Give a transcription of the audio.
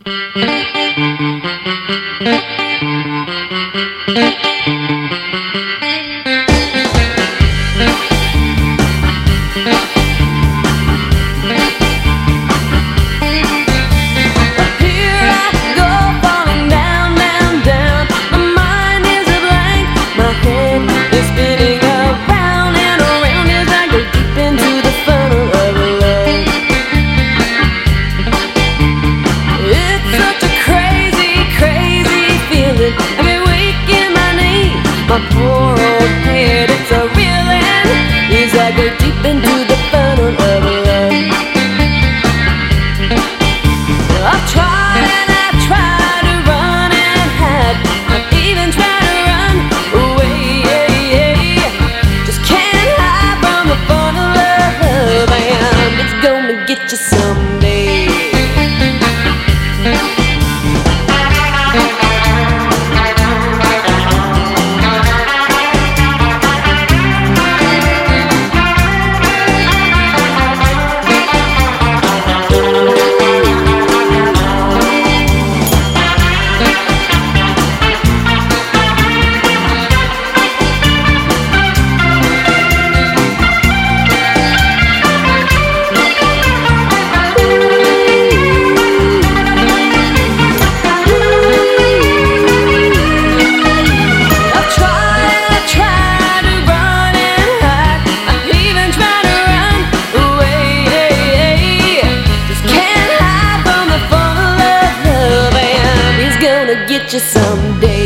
My poor old head, it's a reeling as I go deep into the funnel of love. I've tried and I've tried to run and hide. I've even tried to run away. Just can't hide from the funnel of love, and it's gonna get you someday. Get you someday.